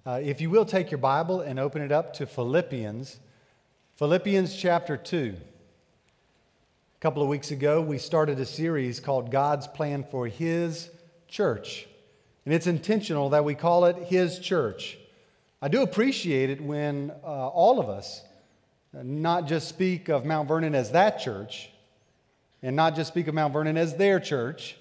If you will take your Bible and open it up to Philippians chapter 2. A couple of weeks ago, we started a series called God's Plan for His Church. And it's intentional that we call it His Church. I do appreciate it when all of us not just speak of Mount Vernon as that church, and not just speak of Mount Vernon as their church,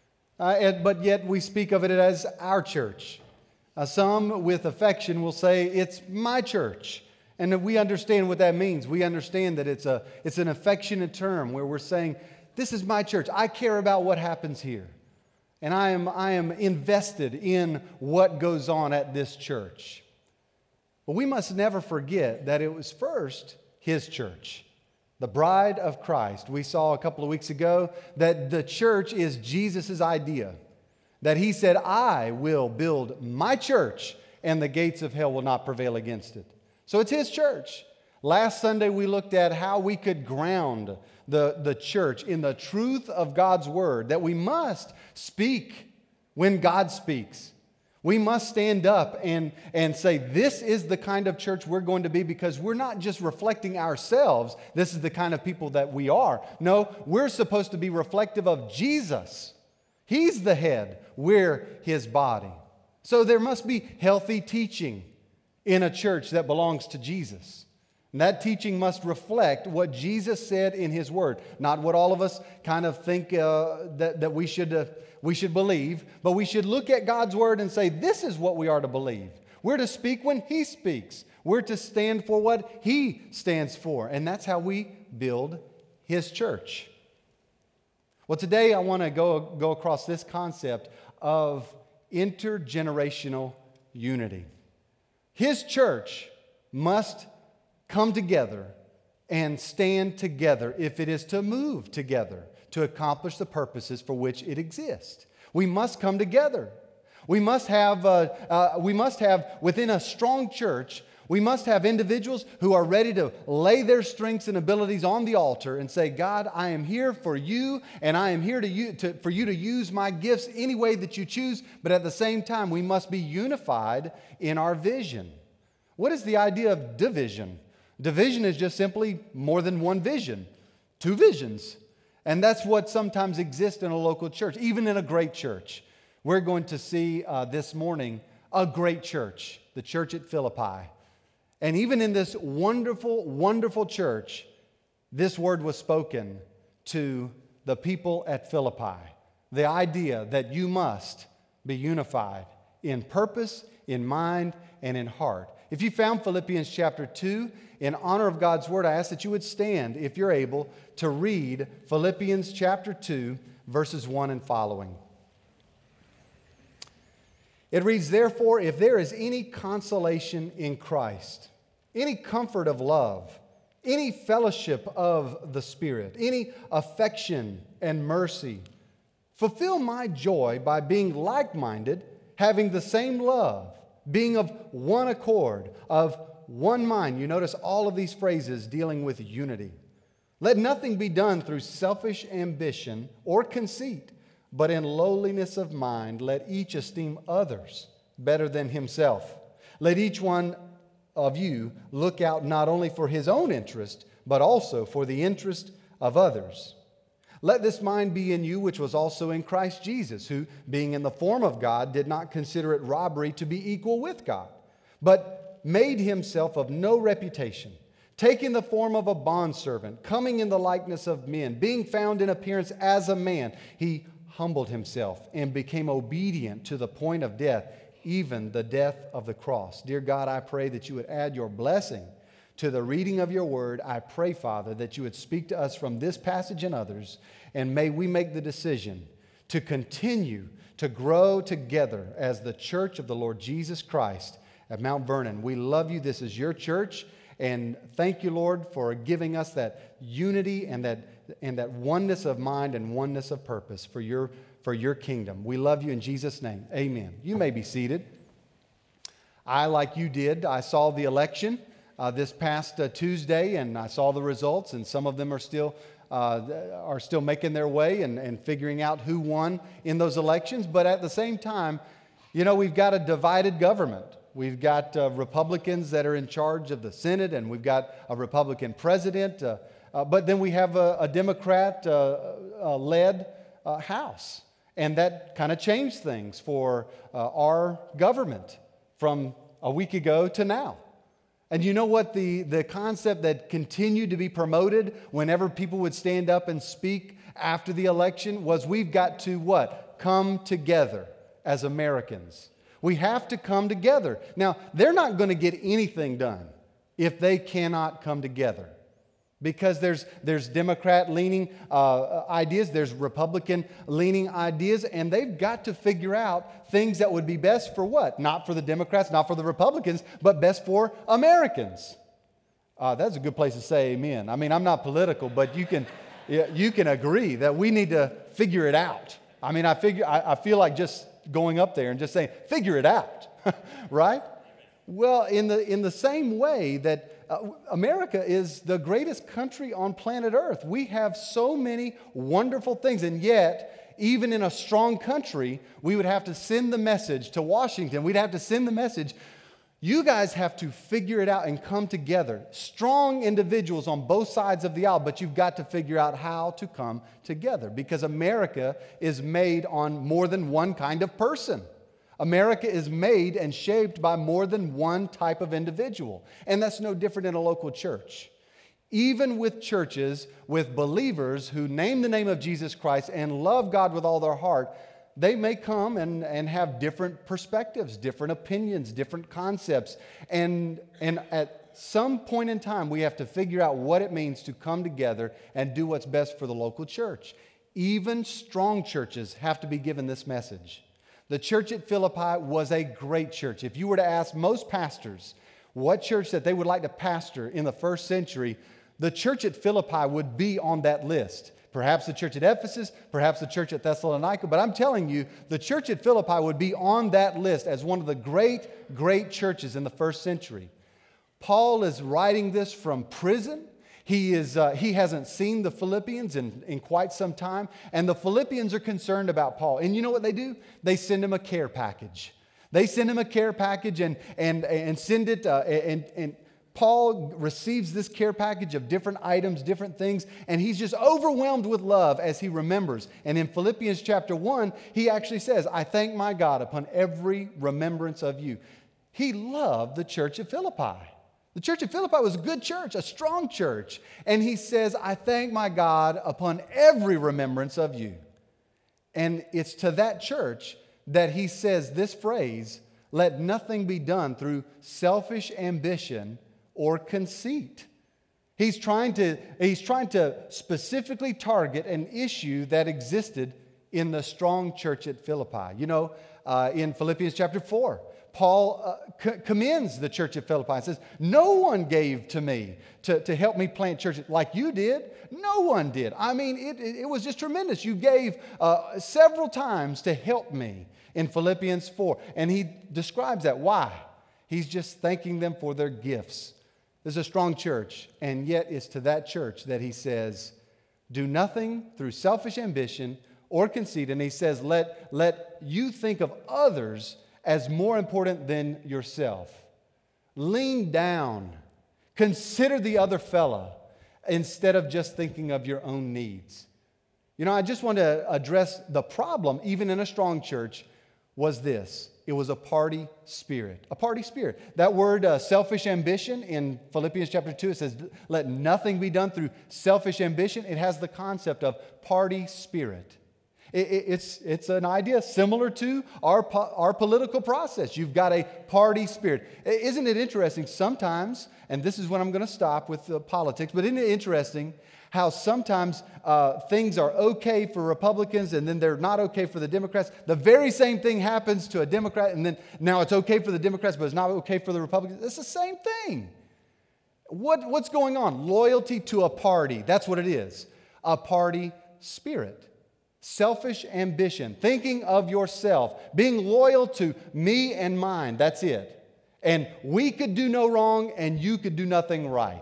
but yet we speak of it as our church. Some with affection will say, it's my church. And we understand what that means. We understand that it's an affectionate term where we're saying, this is my church. I care about what happens here. And I am invested in what goes on at this church. But we must never forget that it was first His church, the bride of Christ. We saw a couple of weeks ago that the church is Jesus' idea. That He said, I will build my church and the gates of hell will not prevail against it. So it's His church. Last Sunday we looked at how we could ground the church in the truth of God's Word, that we must speak when God speaks. We must stand up and say, this is the kind of church we're going to be, because we're not just reflecting ourselves. This is the kind of people that we are. No, we're supposed to be reflective of Jesus. He's the head. We're His body. So there must be healthy teaching in a church that belongs to Jesus. And that teaching must reflect what Jesus said in His Word. Not what all of us kind of think that we should believe, but we should look at God's Word and say, this is what we are to believe. We're to speak when He speaks. We're to stand for what He stands for. And that's how we build His church. Well, today I want to go across this concept of intergenerational unity. His church must come together and stand together if it is to move together to accomplish the purposes for which it exists. We must come together. We must have within a strong church, we must have individuals who are ready to lay their strengths and abilities on the altar and say, God, I am here for you, and I am here for you to use my gifts any way that you choose. But at the same time, we must be unified in our vision. What is the idea of division? Division is just simply more than one vision, two visions. And that's what sometimes exists in a local church, even in a great church. We're going to see this morning a great church, the church at Philippi. And even in this wonderful, wonderful church, this word was spoken to the people at Philippi. The idea that you must be unified in purpose, in mind, and in heart. If you found Philippians chapter 2, in honor of God's Word, I ask that you would stand, if you're able, to read Philippians chapter 2, verses 1 and following. It reads, therefore, if there is any consolation in Christ, any comfort of love, any fellowship of the Spirit, any affection and mercy, fulfill my joy by being like-minded, having the same love, being of one accord, of one mind. You notice all of these phrases dealing with unity. Let nothing be done through selfish ambition or conceit, but in lowliness of mind, let each esteem others better than himself. Let each one of you look out not only for his own interest, but also for the interest of others. Let this mind be in you, which was also in Christ Jesus, who, being in the form of God, did not consider it robbery to be equal with God, but made himself of no reputation, taking the form of a bondservant, coming in the likeness of men, being found in appearance as a man, he humbled himself and became obedient to the point of death, even the death of the cross. Dear God, I pray that you would add your blessing to the reading of your word. I pray, Father, that you would speak to us from this passage and others, and may we make the decision to continue to grow together as the church of the Lord Jesus Christ at Mount Vernon. We love you. This is your church, and thank you, Lord, for giving us that unity and that oneness of mind and oneness of purpose for your kingdom. We love you in Jesus' name. Amen. You may be seated. I, like you did, I saw the election this past Tuesday, and I saw the results, and some of them are still making their way and figuring out who won in those elections. But at the same time, you know, we've got a divided government. We've got Republicans that are in charge of the Senate, and we've got a Republican president. But then we have a Democrat-led House. And that kind of changed things for our government from a week ago to now. And you know what the concept that continued to be promoted whenever people would stand up and speak after the election was we've got to what? Come together as Americans. We have to come together. Now, they're not going to get anything done if they cannot come together. Because there's Democrat-leaning ideas, there's Republican-leaning ideas, and they've got to figure out things that would be best for what? Not for the Democrats, not for the Republicans, but best for Americans. That's a good place to say amen. I mean, I'm not political, but you can agree that we need to figure it out. I mean, I feel like just going up there and just saying, figure it out, right? Well, in the same way that America is the greatest country on planet Earth. We have so many wonderful things, and yet, even in a strong country, we would have to send the message to Washington. We'd have to send the message, you guys have to figure it out and come together. Strong individuals on both sides of the aisle, but you've got to figure out how to come together because America is made on more than one kind of person. America is made and shaped by more than one type of individual. And that's no different in a local church. Even with churches, with believers who name the name of Jesus Christ and love God with all their heart, they may come and have different perspectives, different opinions, different concepts. And at some point in time, we have to figure out what it means to come together and do what's best for the local church. Even strong churches have to be given this message. The church at Philippi was a great church. If you were to ask most pastors what church that they would like to pastor in the first century, the church at Philippi would be on that list. Perhaps the church at Ephesus, perhaps the church at Thessalonica, but I'm telling you, the church at Philippi would be on that list as one of the great, great churches in the first century. Paul is writing this from prison. He hasn't seen the Philippians in quite some time, and the Philippians are concerned about Paul. And you know what they do? They send him a care package. They send him a care package and send it, and Paul receives this care package of different items, different things, and he's just overwhelmed with love as he remembers. And in Philippians chapter 1, he actually says, I thank my God upon every remembrance of you. He loved the church at Philippi. The church at Philippi was a good church, a strong church. And he says, I thank my God upon every remembrance of you. And it's to that church that he says this phrase, let nothing be done through selfish ambition or conceit. He's trying to specifically target an issue that existed in the strong church at Philippi. You know, in Philippians chapter 4, Paul commends the church at Philippi and says, no one gave to me to help me plant churches like you did. No one did. I mean, it was just tremendous. You gave several times to help me in Philippians 4. And he describes that. Why? He's just thanking them for their gifts. There's a strong church, and yet it's to that church that he says, do nothing through selfish ambition or conceit. And he says, let you think of others as more important than yourself. Lean down. Consider the other fella instead of just thinking of your own needs. You know, I just want to address the problem, even in a strong church, was this. It was a party spirit. A party spirit. That word selfish ambition in Philippians chapter 2, it says, let nothing be done through selfish ambition. It has the concept of party spirit. It's an idea similar to our political process. You've got a party spirit. Isn't it interesting sometimes, and this is when I'm going to stop with politics, but isn't it interesting how sometimes things are okay for Republicans and then they're not okay for the Democrats? The very same thing happens to a Democrat and then now it's okay for the Democrats but it's not okay for the Republicans. It's the same thing. What's going on? Loyalty to a party. That's what it is. A party spirit. Selfish ambition, thinking of yourself, being loyal to me and mine, that's it. And we could do no wrong and you could do nothing right.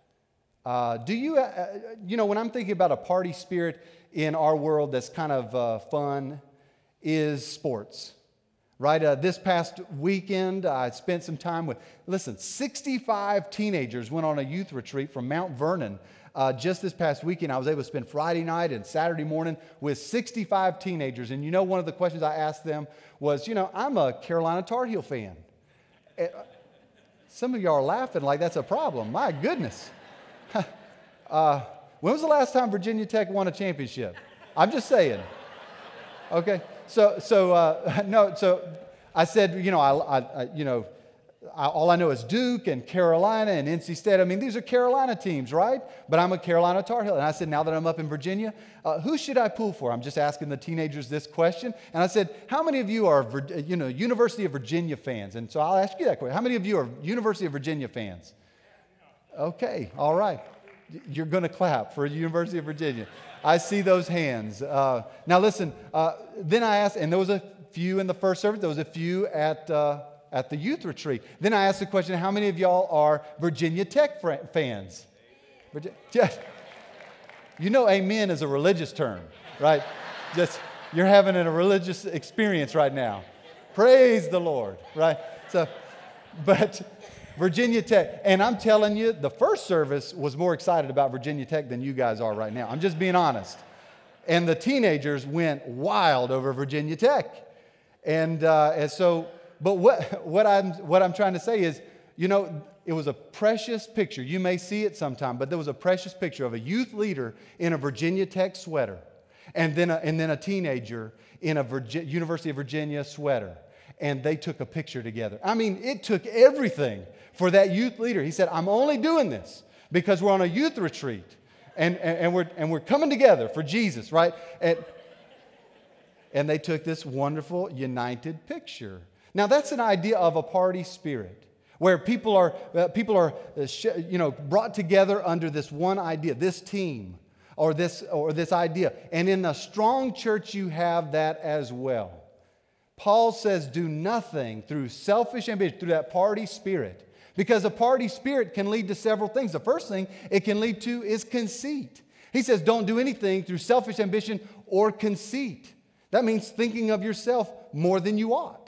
When I'm thinking about a party spirit in our world that's kind of fun, is sports. Right, this past weekend, I spent some time with, 65 teenagers went on a youth retreat from Mount Vernon. Just this past weekend, I was able to spend Friday night and Saturday morning with 65 teenagers. And one of the questions I asked them was, I'm a Carolina Tar Heel fan. Some of y'all are laughing like that's a problem. My goodness. When was the last time Virginia Tech won a championship? I'm just saying. Okay. So I said, all I know is Duke and Carolina and NC State. I mean, these are Carolina teams, right? But I'm a Carolina Tar Heel. And I said, now that I'm up in Virginia, who should I pull for? I'm just asking the teenagers this question. And I said, how many of you are, University of Virginia fans? And so I'll ask you that question. How many of you are University of Virginia fans? Okay, all right. You're going to clap for the University of Virginia. I see those hands. Now listen, then I asked, and there was a few in the first service, there was a few at the youth retreat. Then I asked the question, how many of y'all are Virginia Tech fans? Amen is a religious term, right? You're having a religious experience right now. Praise the Lord, right? But Virginia Tech, and I'm telling you, the first service was more excited about Virginia Tech than you guys are right now. I'm just being honest. And the teenagers went wild over Virginia Tech. But what I'm trying to say is, it was a precious picture. You may see it sometime, but there was a precious picture of a youth leader in a Virginia Tech sweater, and then a teenager in a University of Virginia sweater. And they took a picture together. I mean, it took everything for that youth leader. He said, I'm only doing this because we're on a youth retreat and we're coming together for Jesus, right? And they took this wonderful united picture. Now that's an idea of a party spirit where people are brought together under this one idea, this team or this idea. And in a strong church you have that as well. Paul says, do nothing through selfish ambition, through that party spirit. Because a party spirit can lead to several things. The first thing it can lead to is conceit. He says, don't do anything through selfish ambition or conceit. That means thinking of yourself more than you ought.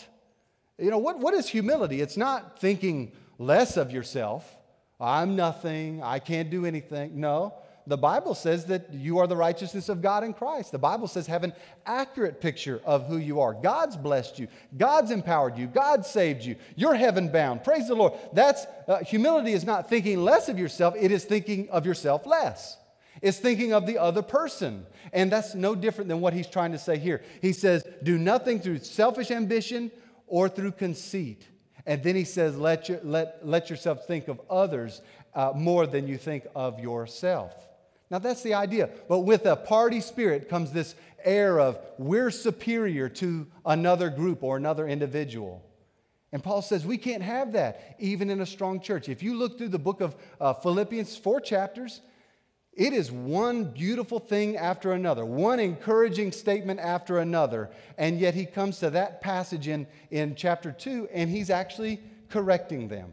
What is humility? It's not thinking less of yourself. I'm nothing. I can't do anything. No. The Bible says that you are the righteousness of God in Christ. The Bible says have an accurate picture of who you are. God's blessed you. God's empowered you. God saved you. You're heaven bound. Praise the Lord. Humility is not thinking less of yourself. It is thinking of yourself less. It's thinking of the other person. And that's no different than what he's trying to say here. He says, do nothing through selfish ambition or through conceit. And then he says, let yourself think of others more than you think of yourself. Now that's the idea. But with a party spirit comes this air of we're superior to another group or another individual. And Paul says we can't have that even in a strong church. If you look through the book of Philippians, 4 chapters, it is one beautiful thing after another, one encouraging statement after another. And yet he comes to that passage in chapter 2 and he's actually correcting them.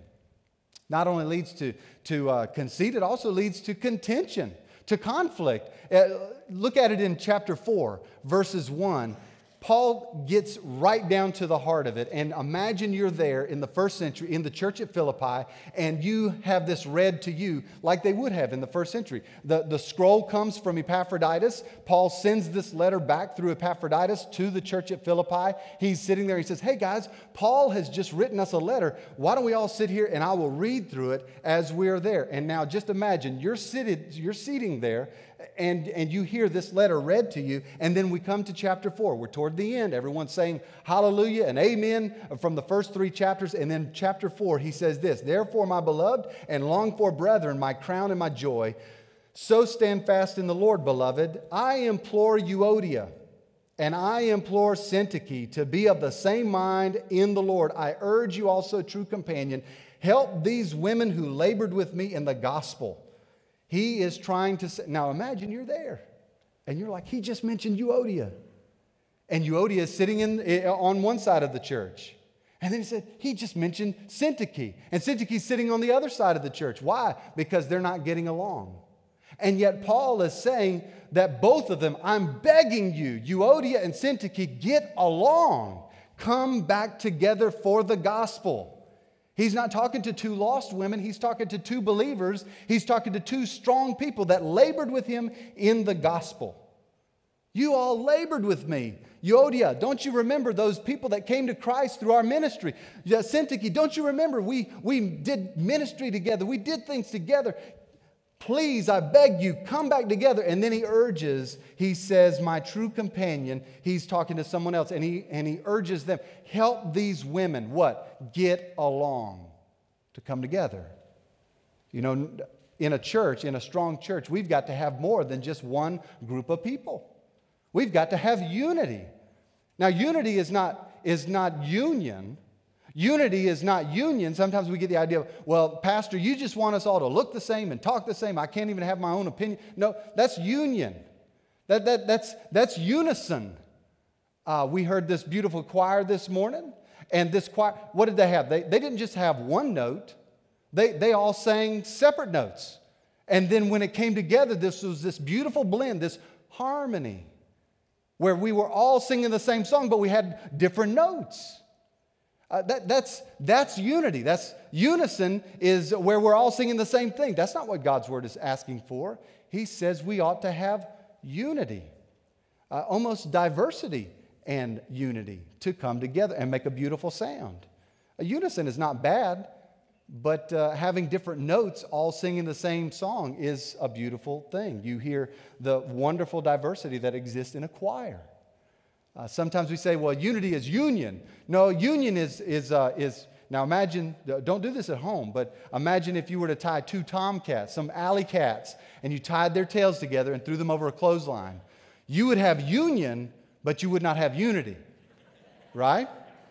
Not only leads to conceit, it also leads to contention, to conflict. Look at it in chapter 4, verses 1. Paul gets right down to the heart of it. And imagine you're there in the first century in the church at Philippi, and you have this read to you like they would have in the first century. The scroll comes from Epaphroditus. Paul sends this letter back through Epaphroditus to the church at Philippi. He's sitting there. He says, hey guys, Paul has just written us a letter. Why don't we all sit here and I will read through it as we're there. And now just imagine you're seating there, and you hear this letter read to you, and then we come to chapter 4. We're toward the end. Everyone's saying hallelujah and amen from the first 3 chapters, and then chapter 4, he says this, therefore, my beloved and longed for brethren, my crown and my joy, so stand fast in the Lord, beloved. I implore Euodia and I implore Syntyche to be of the same mind in the Lord. I urge you also, true companion, help these women who labored with me in the gospel. He is trying to say, now imagine you're there and you're like, he just mentioned Euodia. And Euodia is sitting on one side of the church. And then he said, he just mentioned Syntyche. And Syntyche is sitting on the other side of the church. Why? Because they're not getting along. And yet Paul is saying that both of them, I'm begging you, Euodia and Syntyche, get along. Come back together for the gospel. He's not talking to two lost women. He's talking to two believers. He's talking to two strong people that labored with him in the gospel. You all labored with me. Euodia, don't you remember those people that came to Christ through our ministry? Syntyche, don't you remember we did ministry together. We did things together. Please, I beg you, come back together. And then he urges, he says, my true companion, he's talking to someone else, and he urges them, help these women, what? Get along, to come together. You know, in a church, in a strong church, we've got to have more than just one group of people. We've got to have unity. Now, unity is not union. Unity is not union. Sometimes we get the idea of, well, Pastor, you just want us all to look the same and talk the same. I can't even have my own opinion. No, that's union. That's unison. We heard this beautiful choir this morning, and this choir, what did they have? They didn't just have one note. They all sang separate notes. And then when it came together, this was this beautiful blend, this harmony, where we were all singing the same song, but we had different notes. That's unity. That's unison is where we're all singing the same thing. That's not what God's word is asking for. He says we ought to have unity, almost diversity and unity to come together and make a beautiful sound. A unison is not bad, but having different notes all singing the same song is a beautiful thing. You hear the wonderful diversity that exists in a choir. Sometimes we say, well, unity is union. No, union is now imagine, don't do this at home, but imagine if you were to tie two tomcats, some alley cats, and you tied their tails together and threw them over a clothesline. You would have union, but you would not have unity, right?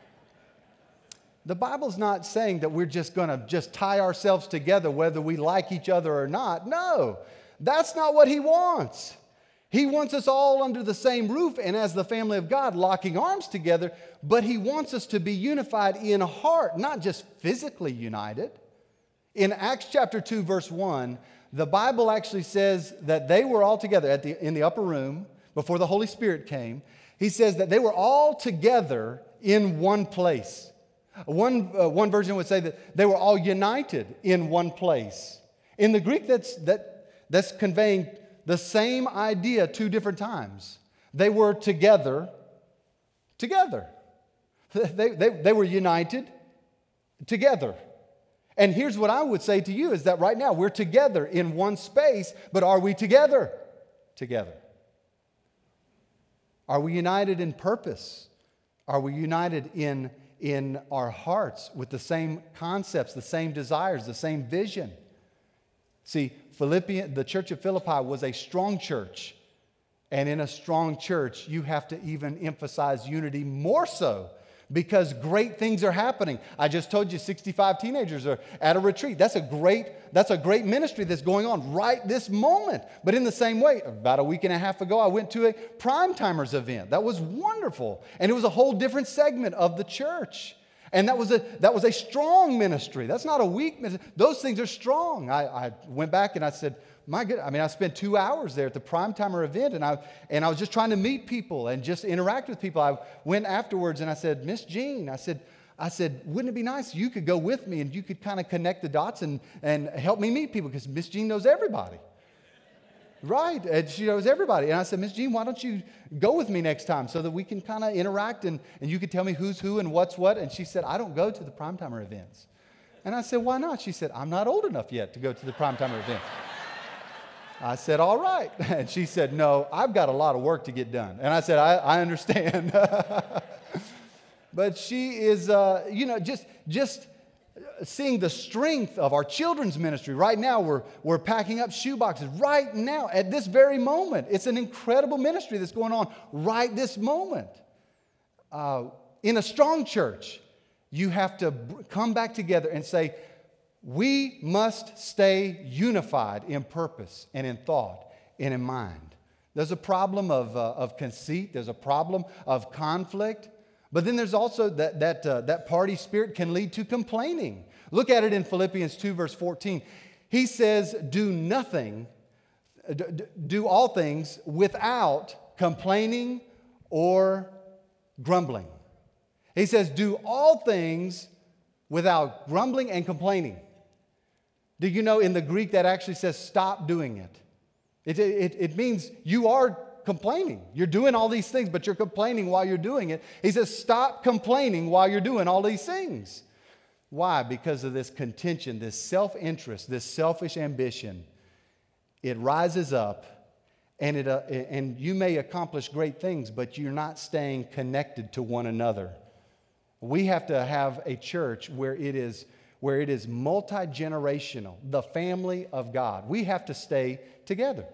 The Bible's not saying that we're just going to tie ourselves together whether we like each other or not. No, that's not what he wants. He wants us all under the same roof and as the family of God locking arms together, but he wants us to be unified in heart, not just physically united. In Acts chapter 2, verse 1, the Bible actually says that they were all together in the upper room before the Holy Spirit came. He says that they were all together in one place. One version would say that they were all united in one place. In the Greek, that's conveying the same idea two different times. They were together. They were united together. And here's what I would say to you is that right now we're together in one space, but are we together? Together. Are we united in purpose? Are we united in our hearts with the same concepts, the same desires, the same vision? See, the church of Philippi was a strong church. And in a strong church, you have to even emphasize unity more so because great things are happening. I just told you 65 teenagers are at a retreat. That's a great ministry that's going on right this moment. But in the same way, about a week and a half ago, I went to a Prime Timers event. That was wonderful. And it was a whole different segment of the church. And that was a strong ministry. That's not a weak ministry. Those things are strong. I went back and I said, my goodness, I spent 2 hours there at the Prime Timer event, and I was just trying to meet people and just interact with people. I went afterwards and I said, Miss Jean, I said, wouldn't it be nice you could go with me and you could kind of connect the dots and help me meet people because Miss Jean knows everybody. Right, and she knows everybody. And I said, Miss Jean, why don't you go with me next time so that we can kind of interact and you can tell me who's who and what's what. And she said, I don't go to the Primetimer events. And I said, why not? She said, I'm not old enough yet to go to the Primetimer events. I said, all right. And she said, no, I've got a lot of work to get done. And I said, I understand. But she is, just seeing the strength of our children's ministry. Right now, we're packing up shoeboxes. Right now, at this very moment. It's an incredible ministry that's going on right this moment. In a strong church, you have to come back together and say, we must stay unified in purpose and in thought and in mind. There's a problem of conceit. There's a problem of conflict. But then there's also that party spirit can lead to complaining. Look at it in Philippians 2, verse 14. He says, do all things without complaining or grumbling. He says, do all things without grumbling and complaining. Do you know in the Greek that actually says stop doing it? It means you are complaining. You're doing all these things, but you're complaining while you're doing it. He says stop complaining while you're doing all these things. Why? Because of this contention, this self-interest, this selfish ambition. It rises up, and you may accomplish great things, but you're not staying connected to one another. We have to have a church where it is multi-generational, the family of God. We have to stay together.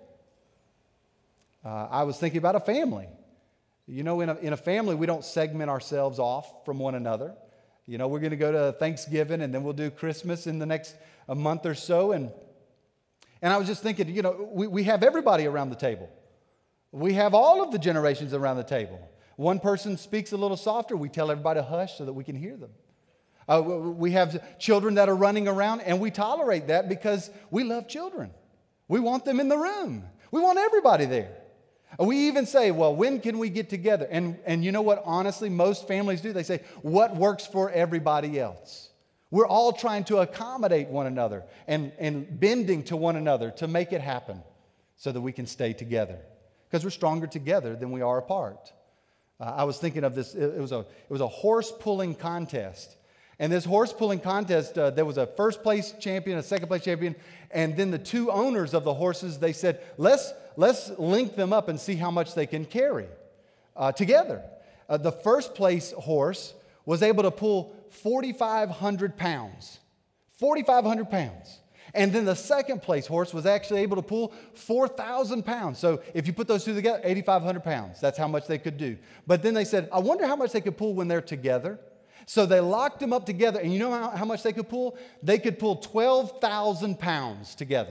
I was thinking about a family. You know, in a family, we don't segment ourselves off from one another. You know, we're going to go to Thanksgiving, and then we'll do Christmas in the next a month or so. And I was just thinking, you know, we have everybody around the table. We have all of the generations around the table. One person speaks a little softer, we tell everybody to hush so that we can hear them. We have children that are running around, and we tolerate that because we love children. We want them in the room. We want everybody there. We even say, well, when can we get together? And you know what, honestly, most families do? They say, what works for everybody else? We're all trying to accommodate one another and bending to one another to make it happen so that we can stay together. Because we're stronger together than we are apart. I was thinking of this. It was a horse pulling contest. And this horse pulling contest, there was a first place champion, a second place champion, and then the two owners of the horses, they said, let's link them up and see how much they can carry together. The first place horse was able to pull 4,500 pounds. 4,500 pounds. And then the second place horse was actually able to pull 4,000 pounds. So if you put those two together, 8,500 pounds. That's how much they could do. But then they said, I wonder how much they could pull when they're together. So they locked them up together. And you know how much they could pull? They could pull 12,000 pounds together.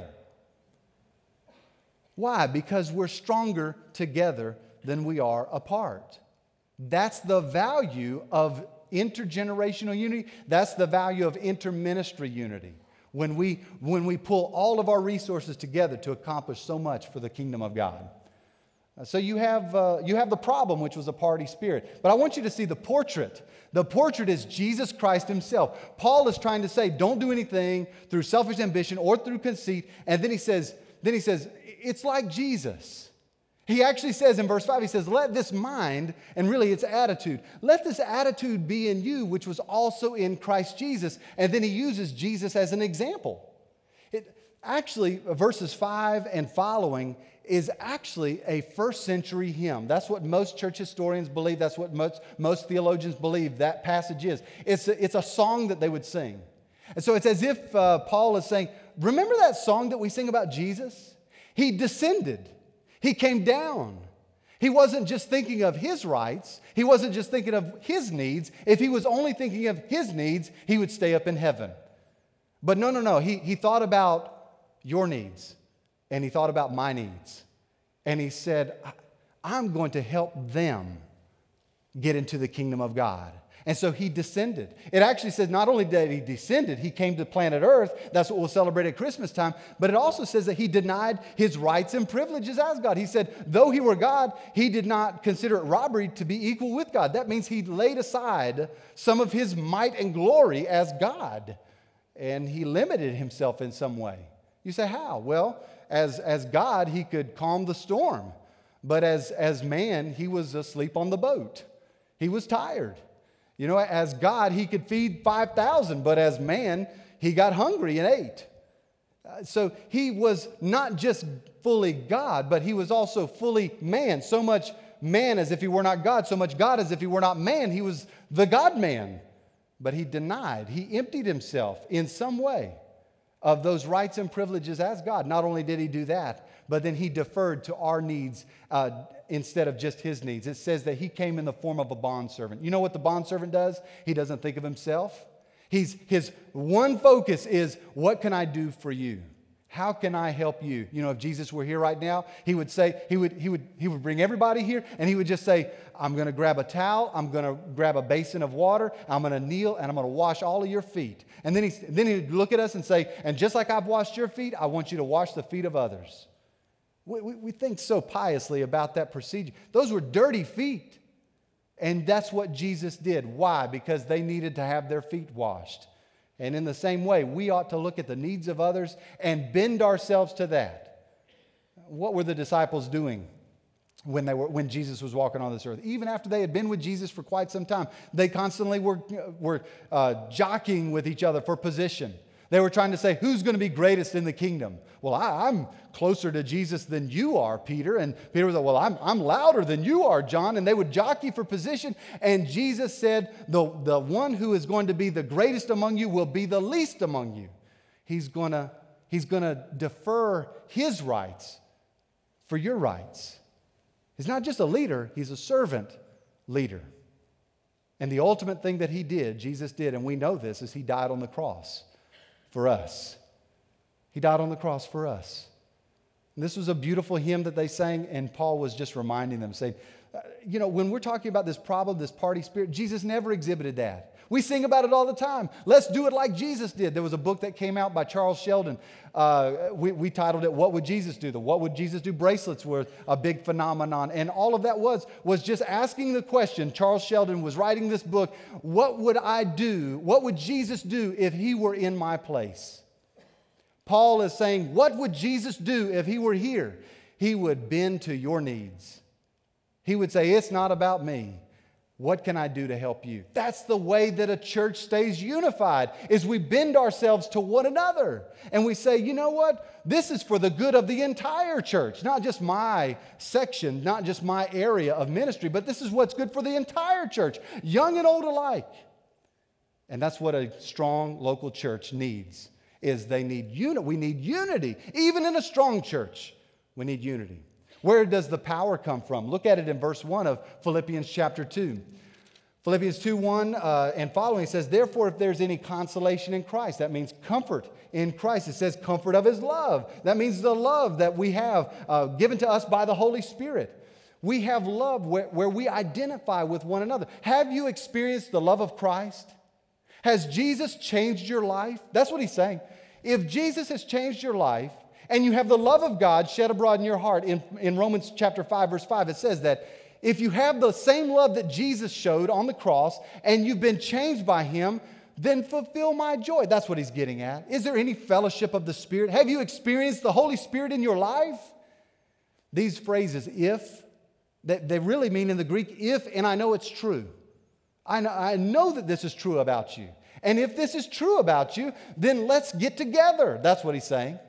Why? Because we're stronger together than we are apart. That's the value of intergenerational unity. That's the value of interministry unity. When we pull all of our resources together to accomplish so much for the kingdom of God. So you have the problem, which was a party spirit. But I want you to see the portrait. The portrait is Jesus Christ himself. Paul is trying to say, don't do anything through selfish ambition or through conceit. And then he says, it's like Jesus. He actually says in verse 5, he says, let this mind, and really it's attitude, let this attitude be in you, which was also in Christ Jesus. And then he uses Jesus as an example. Actually, verses 5 and following is actually a first century hymn. That's what most church historians believe. That's what most theologians believe that passage is. It's a song that they would sing. And so it's as if Paul is saying, remember that song that we sing about Jesus? He descended. He came down. He wasn't just thinking of his rights. He wasn't just thinking of his needs. If he was only thinking of his needs, he would stay up in heaven. But no. He thought about your needs. And he thought about my needs. And he said, I'm going to help them get into the kingdom of God. And so he descended. It actually says not only that he descended, he came to planet Earth. That's what we'll celebrate at Christmas time. But it also says that he denied his rights and privileges as God. He said, though he were God, he did not consider it robbery to be equal with God. That means he laid aside some of his might and glory as God. And he limited himself in some way. You say, how? Well, as God, he could calm the storm. But as man, he was asleep on the boat. He was tired. You know, as God, he could feed 5,000, but as man, he got hungry and ate. So he was not just fully God, but he was also fully man. So much man as if he were not God, so much God as if he were not man. He was the God-man. But he denied, he emptied himself in some way of those rights and privileges as God. Not only did he do that, but then he deferred to our needs instead of just his needs. It says that he came in the form of a bondservant. You know what the bondservant does? He doesn't think of himself. His one focus is, what can I do for you? How can I help you? You know, if Jesus were here right now, he would say, he would bring everybody here, and he would just say, I'm going to grab a towel, I'm going to grab a basin of water, I'm going to kneel, and I'm going to wash all of your feet. And then he'd look at us and say, and just like I've washed your feet, I want you to wash the feet of others. We think so piously about that procedure. Those were dirty feet. And that's what Jesus did. Why? Because they needed to have their feet washed. And in the same way, we ought to look at the needs of others and bend ourselves to that. What were the disciples doing when Jesus was walking on this earth? Even after they had been with Jesus for quite some time, they constantly were jockeying with each other for position. They were trying to say, who's going to be greatest in the kingdom? Well, I'm closer to Jesus than you are, Peter. And Peter was like, well, I'm louder than you are, John. And they would jockey for position. And Jesus said, the one who is going to be the greatest among you will be the least among you. He's going to defer his rights for your rights. He's not just a leader, he's a servant leader. And the ultimate thing that he did, Jesus did, and we know this, is he died on the cross for us. He died on the cross for us. And this was a beautiful hymn that they sang, and Paul was just reminding them, saying, when we're talking about this problem, this party spirit, Jesus never exhibited that. We sing about it all the time. Let's do it like Jesus did. There was a book that came out by Charles Sheldon. We titled it, What Would Jesus Do? The What Would Jesus Do bracelets were a big phenomenon. And all of that was just asking the question. Charles Sheldon was writing this book, what would I do? What would Jesus do if he were in my place? Paul is saying, what would Jesus do if he were here? He would bend to your needs. He would say, it's not about me. What can I do to help you? That's the way that a church stays unified, is we bend ourselves to one another. And we say, you know what? This is for the good of the entire church, not just my section, not just my area of ministry, but this is what's good for the entire church, young and old alike. And that's what a strong local church needs, is they need unity. We need unity. Even in a strong church, we need unity. Where does the power come from? Look at it in verse 1 of Philippians chapter 2. Philippians 2:1 and following says, therefore, if there's any consolation in Christ, that means comfort in Christ. It says comfort of his love. That means the love that we have given to us by the Holy Spirit. We have love where we identify with one another. Have you experienced the love of Christ? Has Jesus changed your life? That's what he's saying. If Jesus has changed your life, and you have the love of God shed abroad in your heart. In Romans chapter 5, verse 5, it says that if you have the same love that Jesus showed on the cross and you've been changed by him, then fulfill my joy. That's what he's getting at. Is there any fellowship of the Spirit? Have you experienced the Holy Spirit in your life? These phrases, if, they really mean in the Greek, if, and I know it's true. I know that this is true about you. And if this is true about you, then let's get together. That's what he's saying.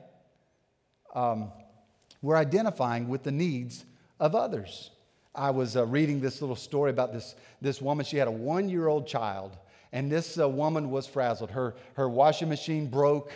We're identifying with the needs of others. I was reading this little story about this woman. She had a 1-year-old child, and this woman was frazzled. Her washing machine broke.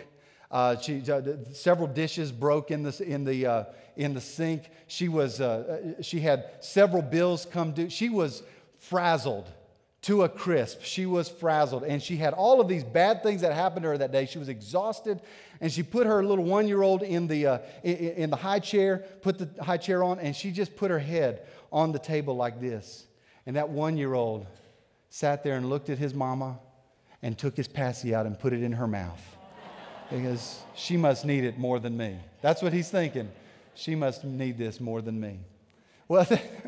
Several dishes broke in the sink. She had several bills come due. She was frazzled to a crisp. She was frazzled, and she had all of these bad things that happened to her that day. She was exhausted, and she put her little 1-year-old in the high chair, put the high chair on, and she just put her head on the table like this. And that 1-year-old sat there and looked at his mama and took his passy out and put it in her mouth. Because she must need it more than me. That's what he's thinking. She must need this more than me. Well,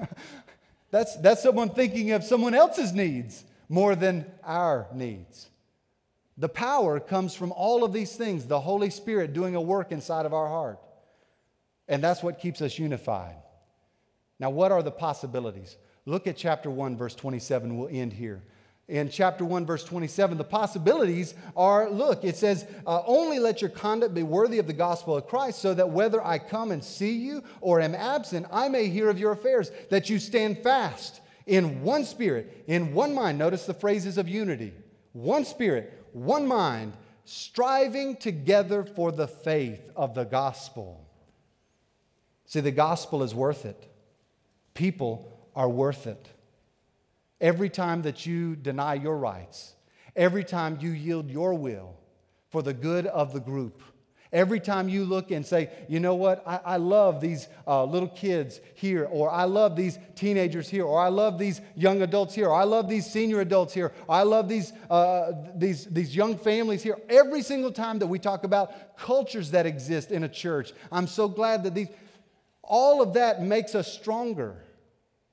that's someone thinking of someone else's needs more than our needs. The power comes from all of these things, the Holy Spirit doing a work inside of our heart. And that's what keeps us unified. Now, what are the possibilities? Look at chapter 1, verse 27. We'll end here. In chapter 1, verse 27, the possibilities are, look, it says, only let your conduct be worthy of the gospel of Christ, so that whether I come and see you or am absent, I may hear of your affairs, that you stand fast in one spirit, in one mind. Notice the phrases of unity. One spirit, one mind, striving together for the faith of the gospel. See, the gospel is worth it. People are worth it. Every time that you deny your rights, every time you yield your will for the good of the group, every time you look and say, you know what, I love these little kids here, or I love these teenagers here, or I love these young adults here, or I love these senior adults here, or I love these young families here. Every single time that we talk about cultures that exist in a church, I'm so glad that all of that makes us stronger.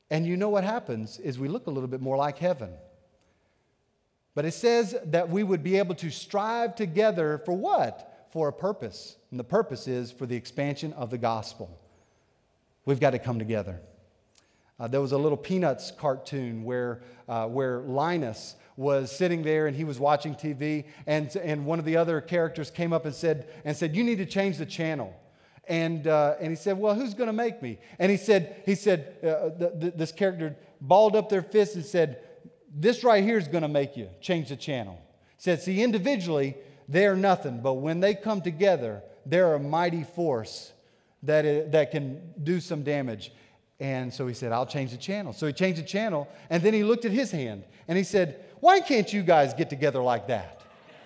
And you know what happens is we look a little bit more like heaven. But it says that we would be able to strive together for what? For a purpose. And the purpose is for the expansion of the gospel. We've got to come together. There was a little Peanuts cartoon where Linus was sitting there and he was watching TV, and one of the other characters came up and said, "You need to change the channel." And he said, "Well, who's going to make me?" And he said, this character balled up their fist and said, "This right here is going to make you change the channel." He said, "See, individually, they're nothing, but when they come together, they're a mighty force that can do some damage." And so he said, "I'll change the channel." So he changed the channel, and then he looked at his hand, and he said, "Why can't you guys get together like that?"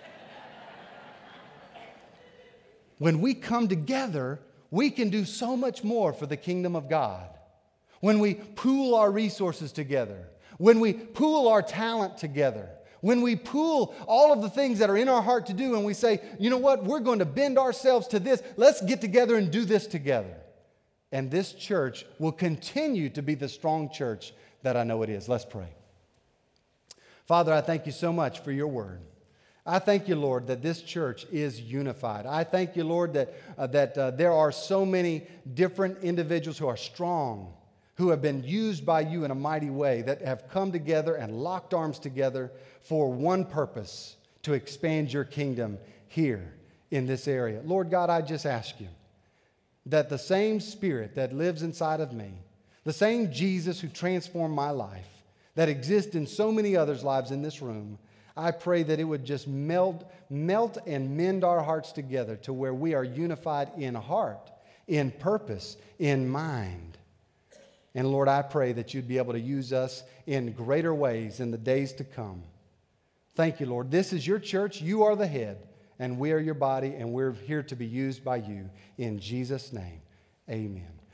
When we come together, we can do so much more for the kingdom of God. When we pool our resources together, when we pool our talent together, when we pool all of the things that are in our heart to do, and we say, "You know what? We're going to bend ourselves to this. Let's get together and do this together." And this church will continue to be the strong church that I know it is. Let's pray. Father, I thank you so much for your word. I thank you, Lord, that this church is unified. I thank you, Lord, that there are so many different individuals who are strong, who have been used by you in a mighty way, that have come together and locked arms together for one purpose, to expand your kingdom here in this area. Lord God, I just ask you that the same Spirit that lives inside of me, the same Jesus who transformed my life, that exists in so many others' lives in this room, I pray that it would just melt and mend our hearts together to where we are unified in heart, in purpose, in mind. And Lord, I pray that you'd be able to use us in greater ways in the days to come. Thank you, Lord. This is your church. You are the head, and we are your body, and we're here to be used by you. In Jesus' name, amen.